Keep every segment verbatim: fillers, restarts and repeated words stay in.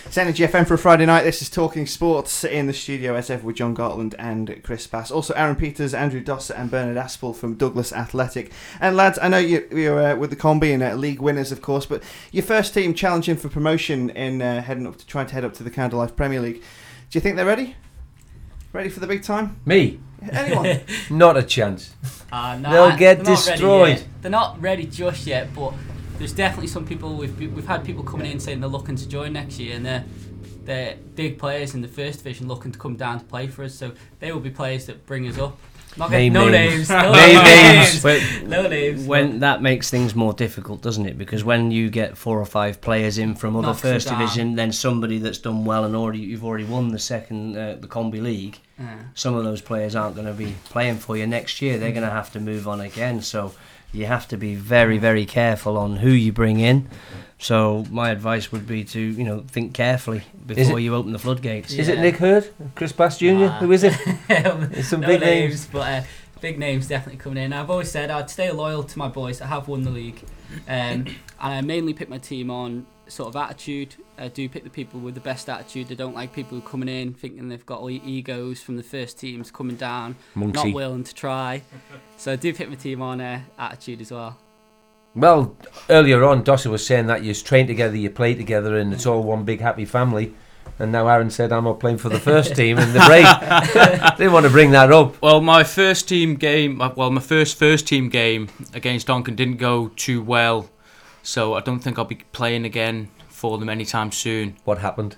It's Energy F M for a Friday night. This is Talking Sports in the studio as ever with John Gartland and Chris Bass. Also Aaron Peters, Andrew Dossett and Bernard Aspel from Douglas Athletic. And lads, I know you, you're uh, with the Combi and uh, league winners of course, but your first team challenging for promotion in uh, heading up to trying to head up to the Counter Life Premier League. Do you think they're ready? Ready for the big time? Me? Anyone? Not a chance. Uh, no, They'll get they're destroyed. Not they're not ready just yet, but there's definitely some people. We've we've had people coming in saying they're looking to join next year, and they're they're big players in the first division looking to come down to play for us. So they will be players that bring us up. Not Name no names. names. No Name names. names. No names. When that makes things more difficult, doesn't it? Because when you get four or five players in from other Knocks them first down. division, then somebody that's done well and already you've already won the second uh, the Combi League, Yeah. some of those players aren't going to be playing for you next year. They're going to have to move on again. So you have to be very, very careful on who you bring in. So my advice would be to, you know, think carefully before it- you open the floodgates. Is Yeah. it Nick Hurd? Chris Bass Junior? Nah. Who is it? It's some no big names, names. but uh, big names definitely coming in. I've always said I'd stay loyal to my boys that have won the league, um, and I mainly pick my team on sort of attitude. I do pick the people with the best attitude. I don't like people who are coming in thinking they've got all the egos from the first teams coming down, Monksy. not willing to try. So I do pick my team on uh, attitude as well. Well, earlier on, Dossett was saying that you train together, you play together, and it's all one big happy family. And now Aaron said, I'm not playing for the first team in the break. Didn't want to bring that up. Well, my first team game, well, my first first team game against Donkin didn't go too well, so I don't think I'll be playing again for them anytime soon. What happened?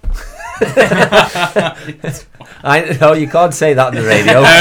I know you can't say that on the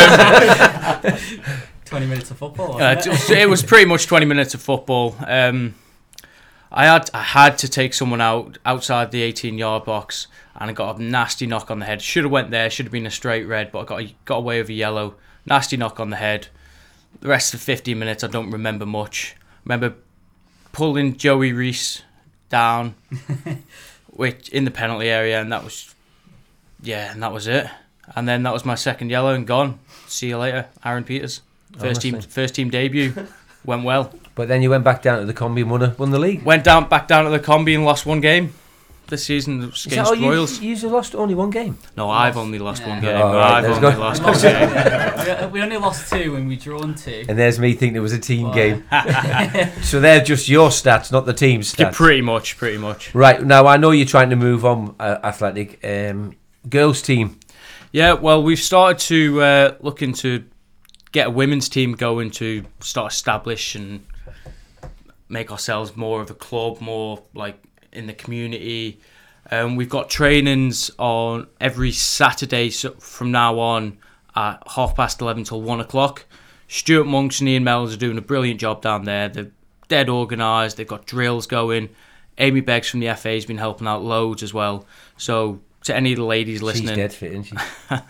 radio. twenty minutes of football. Uh, wasn't it, it? was, it was pretty much twenty minutes of football. Um, I had I had to take someone out outside the eighteen-yard box, and I got a nasty knock on the head. Should have went there. Should have been a straight red, but I got got away with a yellow. Nasty knock on the head. The rest of the fifteen minutes, I don't remember much. Remember pulling Joey Reese down, which in the penalty area, and that was yeah, and that was it. And then that was my second yellow and gone. See you later, Aaron Peters. First team, Honestly. first team debut went well. But then you went back down to the Combi and won, a, won the league. Went down back down to the Combi and lost one game this season. It was Is that against all you, Royals. you lost only one game? No, I've only lost Yeah. one game. Oh, right, I've let's only go. lost We one lost- game. yeah, we only lost two and we drawn two. And there's me thinking it was a team Well, game. So they're just your stats, not the team's Yeah, stats. pretty much, pretty much. Right, now I know you're trying to move on, uh, Athletic. Um, girls team. Yeah, well, we've started to uh, look into get a women's team going to start establish and make ourselves more of a club, more like in the community. Um, we've got trainings on every Saturday so from now on at half past eleven till one o'clock. Stuart Monks and Ian Mells are doing a brilliant job down there. They're dead organised. They've got drills going. Amy Beggs from the F A has been helping out loads as well. So to any of the ladies listening, She's dead fit, isn't she?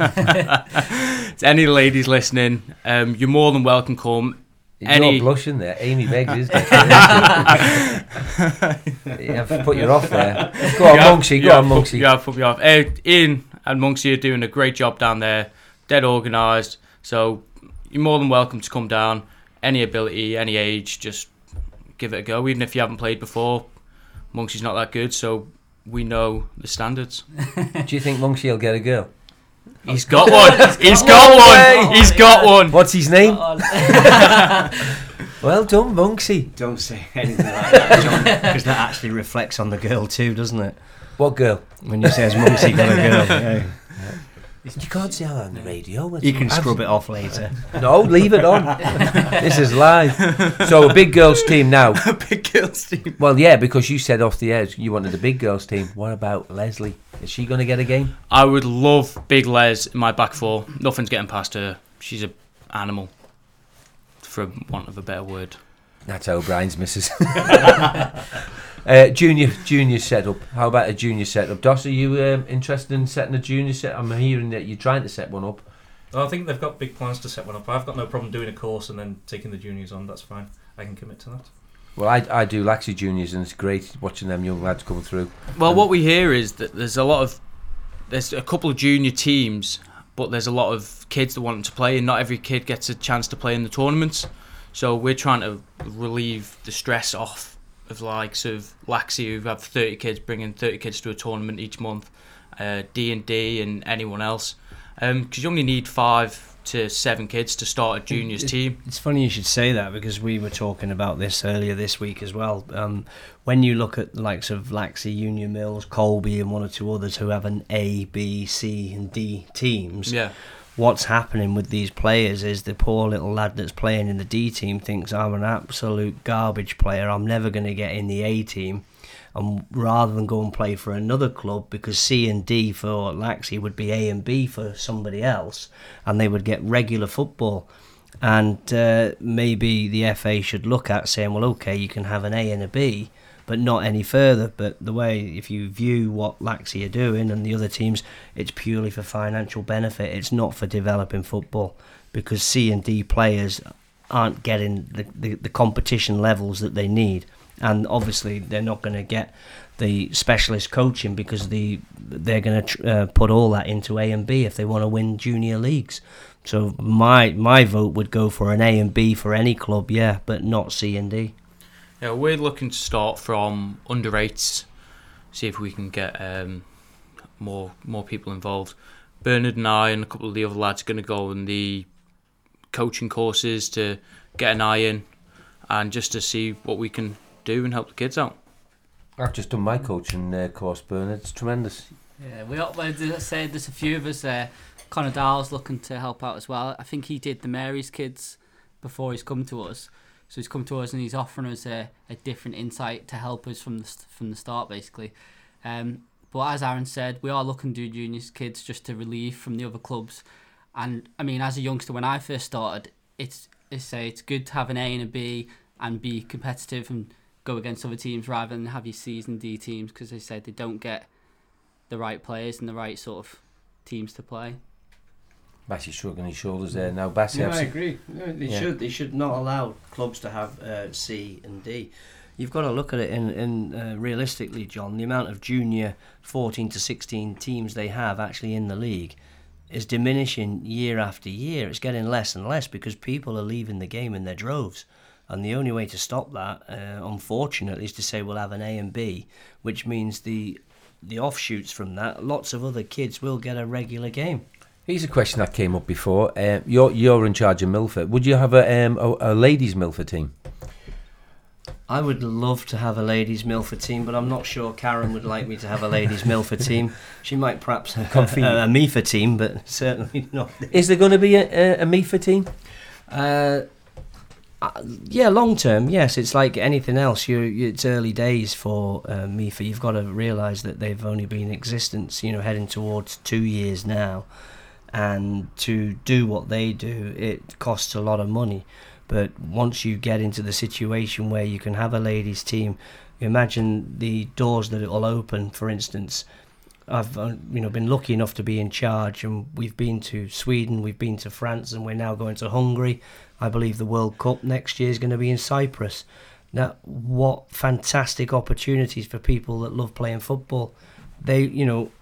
to any of the ladies listening, um, you're more than welcome. Come. You're Any- blushing there. Amy Beggs is dead fit, isn't she? Yeah, I've put you off there. Go on, Monksy. Go on, Monksy. Yeah, put me off. Uh, Ian and Monksy are doing a great job down there. Dead organised. So you're more than welcome to come down. Any ability, any age, just give it a go. Even if you haven't played before, Monksy's not that good, so we know the standards. Do you think Monksy will get a girl? He's got one. He's got one. He's got one. What's his name? On. Well done, Monksy. Don't say anything like that, John, because that actually reflects on the girl too, doesn't it? What girl? When you say has Monksy got a girl, yeah. You can't say that on the radio. You can scrub it off later. No, leave it on. This is live. So a big girls team now. Big girls team. Well, yeah, because you said off the edge you wanted a big girls team. What about Leslie? Is she going to get a game? I would love Big Les in my back four. Nothing's getting past her. She's an animal, for want of a better word. That's O'Brien's missus. uh, junior junior setup. How about a junior setup? Doss, are you um, interested in setting a junior set? I'm hearing that you're trying to set one up. Well, I think they've got big plans to set one up. I've got no problem doing a course and then taking the juniors on. That's fine. I can commit to that. Well, I, I do Laxey juniors, and it's great watching them young lads come through. Well, what we hear is that there's a lot of there's a couple of junior teams, but there's a lot of kids that want to play, and not every kid gets a chance to play in the tournaments. So we're trying to relieve the stress off of the likes of Laxey, who have thirty kids, bringing thirty kids to a tournament each month, uh, D and D and anyone else. Because um, you only need five to seven kids to start a juniors it, team. It's funny you should say that, because we were talking about this earlier this week as well. Um, when you look at the likes of Laxey, Union Mills, Colby and one or two others who have an A, B, C and D teams, yeah. what's happening with these players is the poor little lad that's playing in the D team thinks, I'm an absolute garbage player, I'm never going to get in the A team. And rather than go and play for another club, because C and D for Laxey would be A and B for somebody else, and they would get regular football. And uh, maybe the F A should look at saying, well, okay, you can have an A and a B, but not any further. But the way, if you view what Laxey are doing and the other teams, it's purely for financial benefit. It's not for developing football, because C and D players aren't getting the, the, the competition levels that they need. And obviously they're not going to get the specialist coaching, because the they're going to uh, put all that into A and B if they want to win junior leagues. So my my vote would go for an A and B for any club, yeah, but not C and D. Yeah, we're looking to start from under eights, see if we can get um, more more people involved. Bernard and I and a couple of the other lads are going to go in the coaching courses to get an eye in, and just to see what we can do and help the kids out. I've just done my coaching uh, course, Bernard. It's tremendous. Yeah, we all, like I said, there's a few of us there. Connor Dowell's looking to help out as well. I think he did the Mary's kids before he's come to us. So he's come to us and he's offering us a, a different insight to help us from the from the start, basically. Um, but as Aaron said, we are looking to do juniors kids just to relieve from the other clubs. And I mean, as a youngster, when I first started, it's it's say it's good to have an A and a B and be competitive and go against other teams rather than have your C's and D teams, because they said they don't get the right players and the right sort of teams to play. Bassie's shrugging his shoulders there now. Bassie, Yeah, I've I seen- agree. No, they Yeah. should. They should not allow clubs to have uh, C and D. You've got to look at it in, in uh, realistically, John. The amount of junior fourteen to sixteen teams they have actually in the league is diminishing year after year. It's getting less and less because people are leaving the game in their droves. And the only way to stop that, uh, unfortunately, is to say we'll have an A and B, which means the the offshoots from that, lots of other kids will get a regular game. Here's a question that came up before. Uh, you're you're in charge of Milford. Would you have a um, a, a ladies' Milford team? I would love to have a ladies' Milford team, but I'm not sure Karen would like me to have a ladies' Milford team. She might perhaps have a, a, a Mifa team, but certainly not. Is there going to be a, a, a Mifa team? Uh, uh, yeah, long term, yes. It's like anything else. You, you it's early days for uh, Mifa. You've got to realise that they've only been in existence, you know, heading towards two years now. And to do what they do, it costs a lot of money. But once you get into the situation where you can have a ladies' team, imagine the doors that it will open. For instance, I've uh, you know been lucky enough to be in charge, and we've been to Sweden, we've been to France, and we're now going to Hungary. I believe the World Cup next year is going to be in Cyprus. Now, what fantastic opportunities for people that love playing football. They, you know.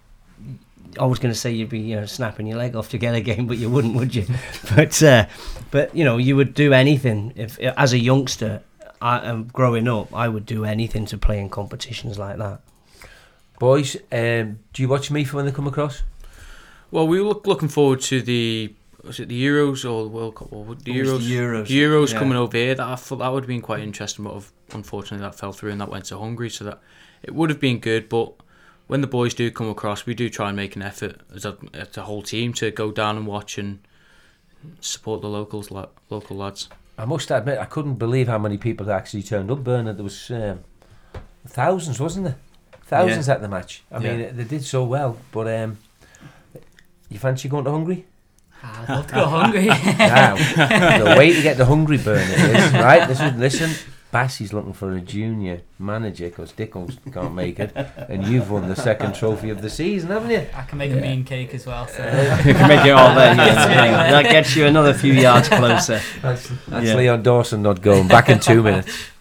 I was going to say you'd be, you know, snapping your leg off to get a game, but you wouldn't, would you? but, uh, but you know, you would do anything if, as a youngster, I, um, growing up, I would do anything to play in competitions like that. Boys, um, do you watch Mifa when they come across? Well, we look looking forward to the was it the Euros or the World Cup or the It Euros? was the Euros, The Euros yeah. coming over here. That I thought that would have been quite interesting, but unfortunately that fell through and that went to Hungary. So that it would have been good, but when the boys do come across, we do try and make an effort as a, as a whole team to go down and watch and support the locals, la- local lads. I must admit, I couldn't believe how many people actually turned up, Bernard. There was um, thousands, wasn't there? Thousands Yeah. at the match. I Yeah. mean, they did so well. But um, you fancy going to Hungary? Ah, I'd love to go hungry. Now, the way to get to Hungary, Bernard, is, right? Listen, listen. Bassie's looking for a junior manager because Dickles can't make it, and you've won the second trophy of the season, haven't you? I can make a mean cake as well. So. You can make it all there. Gets me anywhere. That gets you another few yards closer. That's, that's Yeah. Leon Dawson not going. Back in two minutes.